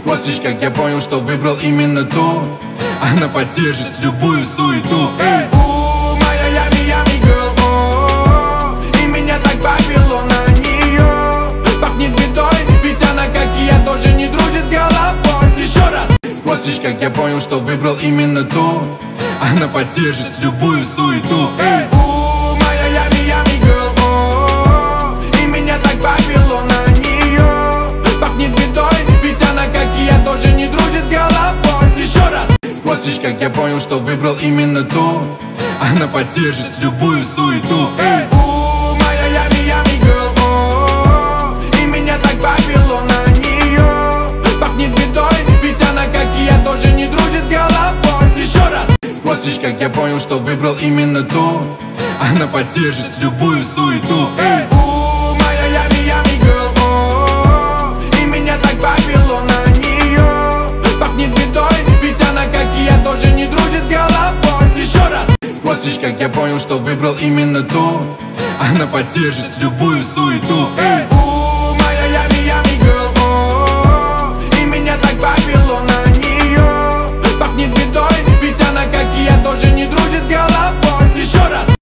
После, как я понял, что выбрал именно ту, она поддержит любую суету. Моя ями girl, и меня так повело на нее. Пахнет бедой, ведь она, как и я, тоже не дружит с головой. Еще раз. После, как я понял, что выбрал именно ту, она поддержит любую суету. Моя ями girl, и меня так повело на нее. Пахнет бедой, ведь она, как и я, тоже не дружит с головой. Еще раз. После, как я понял, что выбрал именно ту, она поддержит любую суету. Моя ями girl, и меня так повело на нее. Пахнет бедой, ведь она, как и я, тоже не дружит с головой. Еще раз. После, как я понял, что выбрал именно ту, она поддержит любую суету. Моя ями girl, и меня так повело на нее. Пахнет бедой, ведь она, как и я, тоже не дружит с головой. Еще раз. После, как я понял, что выбрал именно ту, она поддержит любую суету.